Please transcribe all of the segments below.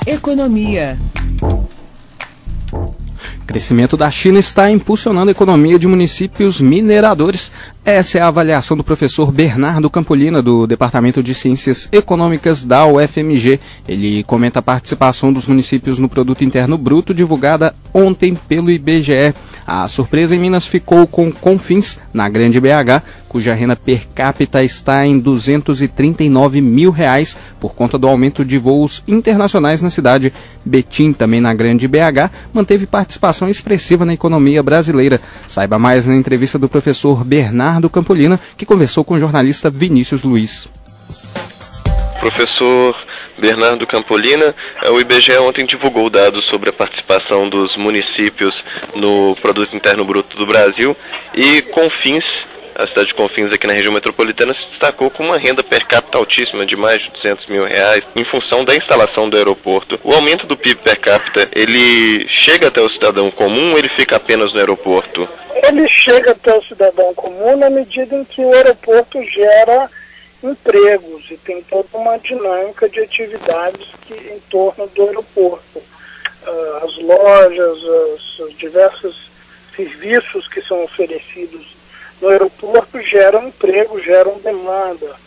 Economia. O crescimento da China está impulsionando a economia de municípios mineradores. Essa é a avaliação do professor Bernardo Campolina, do Departamento de Ciências Econômicas da UFMG. Ele comenta a participação dos municípios no Produto Interno Bruto, divulgada ontem pelo IBGE. A surpresa em Minas ficou com Confins, na Grande BH, cuja renda per capita está em R$239 mil, por conta do aumento de voos internacionais na cidade. Betim, também na Grande BH, manteve participação expressiva na economia brasileira. Saiba mais na entrevista do professor Bernardo Campolina, que conversou com o jornalista Vinícius Luiz. Professor Bernardo Campolina, o IBGE ontem divulgou dados sobre a participação dos municípios no Produto Interno Bruto do Brasil e Confins, a cidade de Confins aqui na região metropolitana, se destacou com uma renda per capita altíssima de mais de R$200 mil em função da instalação do aeroporto. O aumento do PIB per capita, ele chega até o cidadão comum ou ele fica apenas no aeroporto? Ele chega até o cidadão comum na medida em que o aeroporto gera empregos e tem toda uma dinâmica de atividades em torno do aeroporto. As lojas, os diversos serviços que são oferecidos no aeroporto geram emprego, geram demanda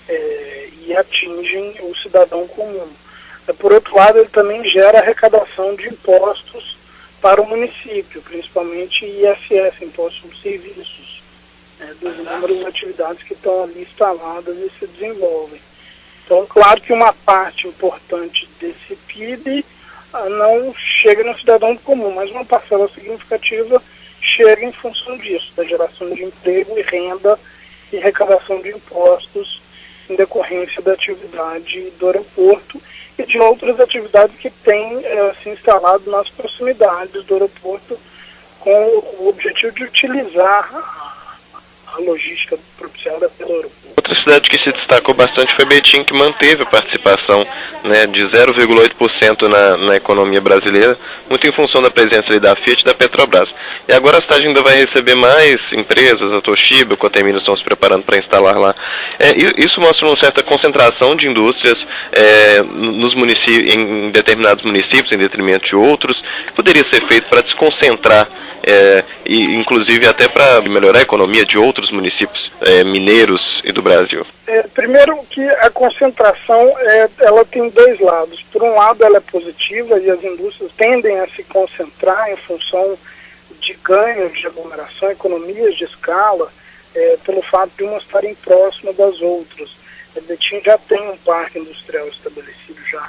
e atingem o cidadão comum. Por outro lado, ele também gera arrecadação de impostos para o município, principalmente ISS, Imposto sobre Serviços, dos inúmeras atividades que estão ali instaladas e se desenvolvem. Então, claro que uma parte importante desse PIB não chega no cidadão comum, mas uma parcela significativa chega em função disso, da geração de emprego e renda e arrecadação de impostos em decorrência da atividade do aeroporto e de outras atividades que têm se instalado nas proximidades do aeroporto com o objetivo de utilizar a logística propiciada pelo aeroporto. Outra cidade que se destacou bastante foi Betim, que manteve a participação de 0,8% na economia brasileira, muito em função da presença ali da Fiat e da Petrobras. E agora a cidade ainda vai receber mais empresas, a Toshiba, a Cotemino estão se preparando para instalar lá. Isso mostra uma certa concentração de indústrias nos municípios, em determinados municípios, em detrimento de outros, que poderia ser feito para desconcentrar e inclusive até para melhorar a economia de outros municípios mineiros e do Brasil. Primeiro que a concentração ela tem dois lados. Por um lado ela é positiva e as indústrias tendem a se concentrar em função de ganhos de aglomeração, economias de escala, pelo fato de umas estarem próximas das outras. Betim já tem um parque industrial estabelecido já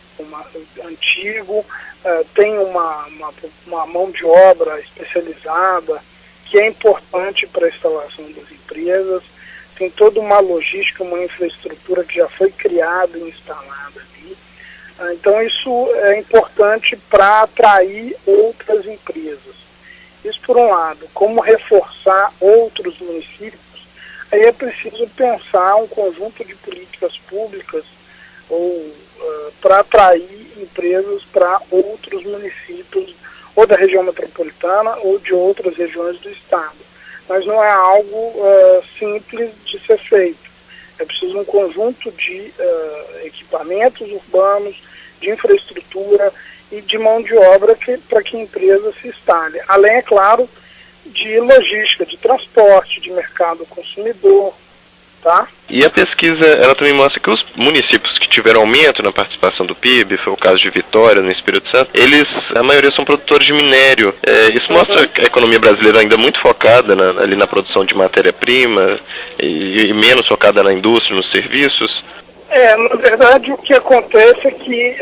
antigo, tem uma mão de obra especializada que é importante para a instalação das empresas, tem toda uma logística, uma infraestrutura que já foi criada e instalada ali. Então isso é importante para atrair outras empresas. Isso por um lado. Como reforçar outros municípios, aí é preciso pensar um conjunto de políticas públicas para atrair empresas para outros municípios, ou da região metropolitana, ou de outras regiões do estado. Mas não é algo simples de ser feito. É preciso um conjunto de equipamentos urbanos, de infraestrutura e de mão de obra para que a empresa se instale. Além, é claro, de logística, de transporte, de mercado consumidor. Tá? E a pesquisa, ela também mostra que os municípios que tiveram aumento na participação do PIB, foi o caso de Vitória, no Espírito Santo, a maioria são produtores de minério. Isso mostra a economia brasileira ainda muito focada ali na produção de matéria-prima e menos focada na indústria, nos serviços. Na verdade, o que acontece é que,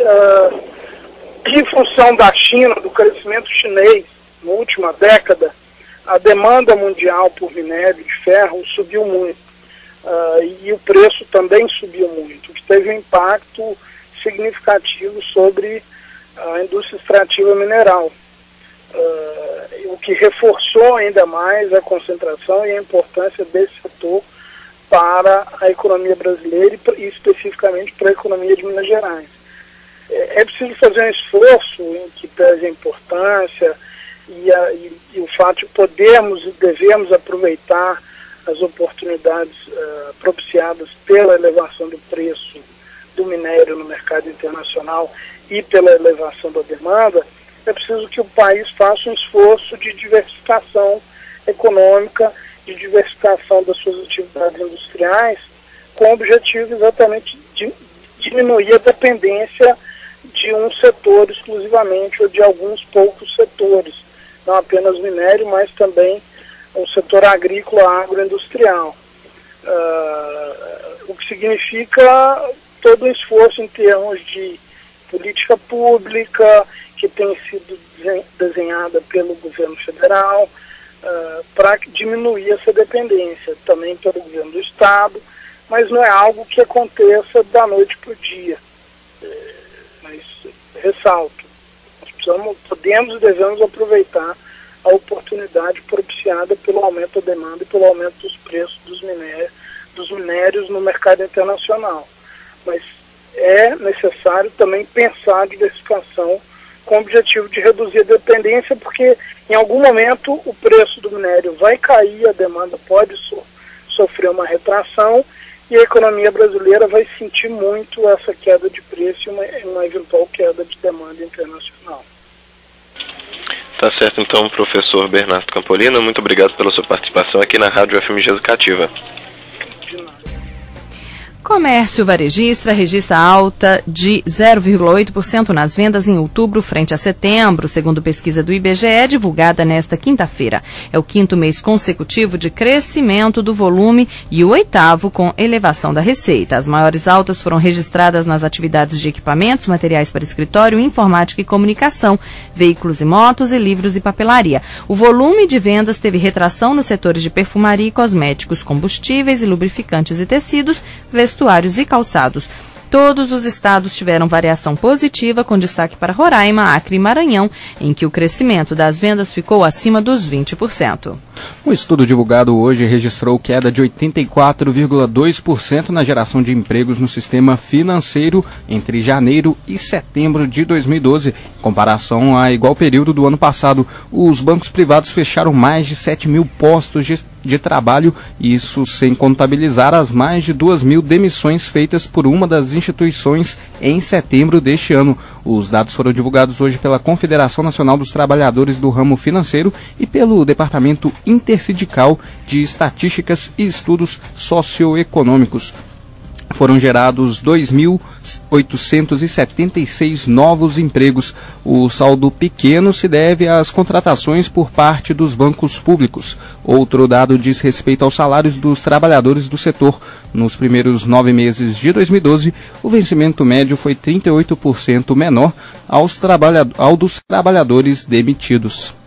em função da China, do crescimento chinês na última década, a demanda mundial por minério de ferro subiu muito. E o preço também subiu muito, o que teve um impacto significativo sobre a indústria extrativa mineral, o que reforçou ainda mais a concentração e a importância desse setor para a economia brasileira e especificamente para a economia de Minas Gerais. É preciso fazer um esforço em que pese a importância e o fato de podermos e devemos aproveitar as oportunidades propiciadas pela elevação do preço do minério no mercado internacional e pela elevação da demanda, é preciso que o país faça um esforço de diversificação econômica, de diversificação das suas atividades industriais, com o objetivo exatamente de diminuir a dependência de um setor exclusivamente ou de alguns poucos setores, não apenas minério, mas também o setor agrícola, agroindustrial. O que significa todo um esforço em termos de política pública que tem sido desenhada pelo governo federal para diminuir essa dependência, também pelo governo do Estado, mas não é algo que aconteça da noite para o dia. Mas ressalto, nós podemos e devemos aproveitar a oportunidade propiciada pelo aumento da demanda e pelo aumento dos preços dos minérios no mercado internacional. Mas é necessário também pensar a diversificação com o objetivo de reduzir a dependência, porque em algum momento o preço do minério vai cair, a demanda pode sofrer uma retração e a economia brasileira vai sentir muito essa queda de preço e uma eventual queda de demanda internacional. Tá certo, então, professor Bernardo Campolina, muito obrigado pela sua participação aqui na Rádio FMG Educativa. Comércio varejista registra alta de 0,8% nas vendas em outubro frente a setembro, segundo pesquisa do IBGE divulgada nesta quinta-feira. É o 5º mês consecutivo de crescimento do volume e o 8º com elevação da receita. As maiores altas foram registradas nas atividades de equipamentos, materiais para escritório, informática e comunicação, veículos e motos e livros e papelaria. O volume de vendas teve retração nos setores de perfumaria e cosméticos, combustíveis e lubrificantes e tecidos, vestuários e calçados. Todos os estados tiveram variação positiva, com destaque para Roraima, Acre e Maranhão, em que o crescimento das vendas ficou acima dos 20%. Um estudo divulgado hoje registrou queda de 84,2% na geração de empregos no sistema financeiro entre janeiro e setembro de 2012. Em comparação a igual período do ano passado, os bancos privados fecharam mais de 7 mil postos de trabalho, isso sem contabilizar as mais de 2.000 demissões feitas por uma das instituições em setembro deste ano. Os dados foram divulgados hoje pela Confederação Nacional dos Trabalhadores do Ramo Financeiro e pelo Departamento Intersindical de Estatísticas e Estudos Socioeconômicos. Foram gerados 2.876 novos empregos. O saldo pequeno se deve às contratações por parte dos bancos públicos. Outro dado diz respeito aos salários dos trabalhadores do setor. Nos primeiros 9 meses de 2012, o vencimento médio foi 38% menor ao dos trabalhadores demitidos.